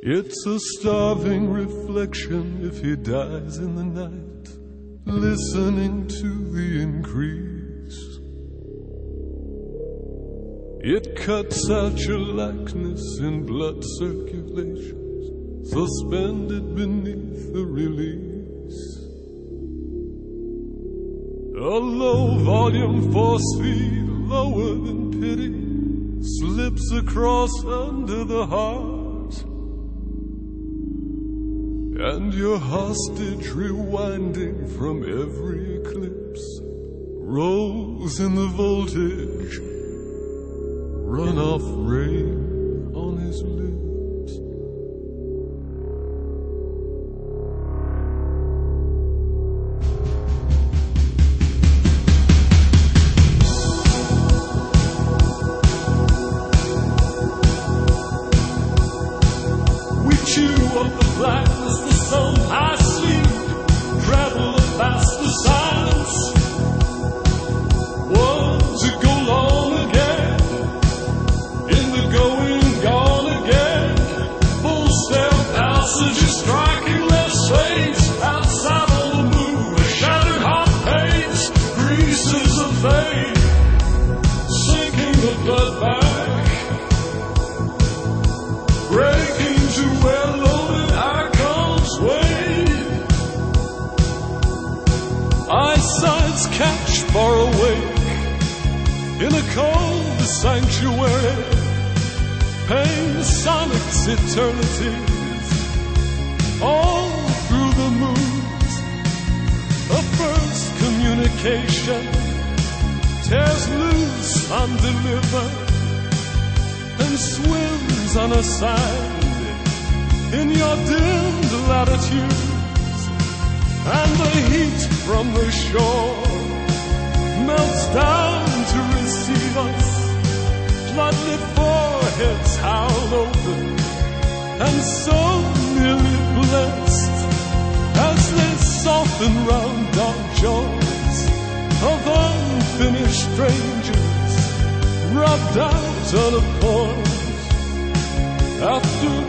It's a starving reflection if he dies in the night, listening to the increase. It cuts out your likeness in blood circulations, suspended beneath the release. A low volume force feed, lower than pity, slips across under the heart. And your hostage rewinding from every eclipse rolls in the voltage, runoff rain on his lips. We chew up the blackness, the sun, I sleep, travel past the silence. One to go long again, in the going gone again. Full step passages striking their slaves, outside on the move, a shattered heart pace, greases of fate, sinking the blood back, breaking to where loaded icons wait. Eyesights catch far awake in a cold sanctuary. Pain sonics eternities all through the moons. A first communication tears loose undelivered and swims unassigned in your dimmed latitudes, and the heat from the shore melts down to receive us. Bloodlit foreheads howl open and so nearly blessed as they soften round dark jaws of unfinished strangers, rubbed out on a point after